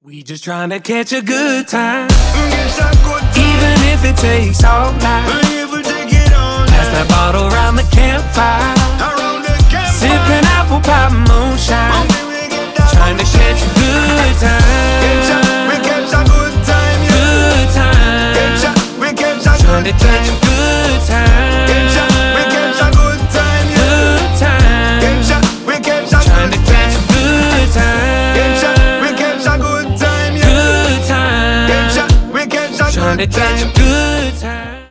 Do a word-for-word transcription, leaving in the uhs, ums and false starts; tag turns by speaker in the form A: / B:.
A: We just trying to catch a good time, even if it takes all night. Pass that bottle around the campfire, sipping apple pie moonshine, trying to catch a good time. Good time, trying to catch a good time. Good time, trying to catch a good time. Trying to catch a good